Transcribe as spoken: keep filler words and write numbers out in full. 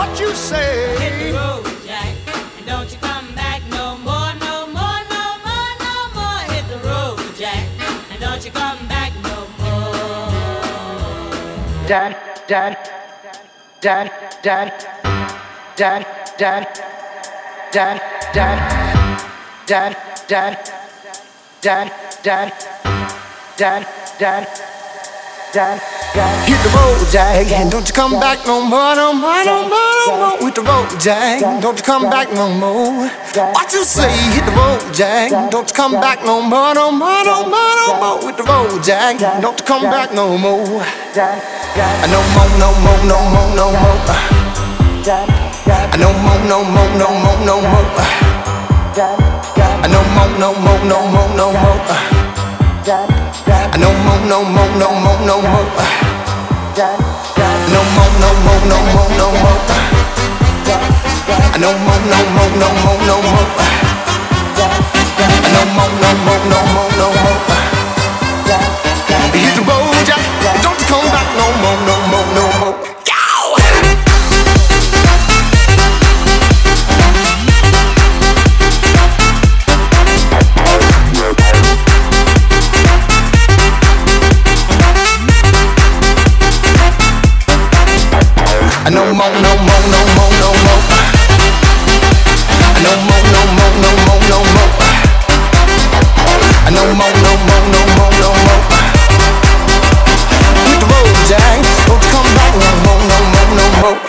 what you say. Hit the road, Jack, and don't you come back no more, no more, no more, no more. Hit the road, Jack, and don't you come back no more. Dad, dad, dad, dad, dad, dad, dad, dad, dad, dad, dad, dad, dad, dad, dad, dad. Hit the road, Jack, and don't you come back no more, no more, no more, no more. Hit the road, Jack, don't you come back no more. What you say? Hit the road, Jack, don't you come back no more, no more, no more, no more. Hit the road, Jack, don't you come back no more. No more, no more, no more, no more. No more, no more, no more, no more. No more, no more, no more, no more. No more, no more, no more, no more. No more, no more, no more, no more. No more, no more, no more, no more. No more, no more, no more, no more. Hit the road, Jack, don't you come back no more, no more, no more. No more, no more, no more, no more. No more, no more, no more, no more. No more, no more, no more, no more. Hit the road, Jack, don't you come back no more, no more, no more.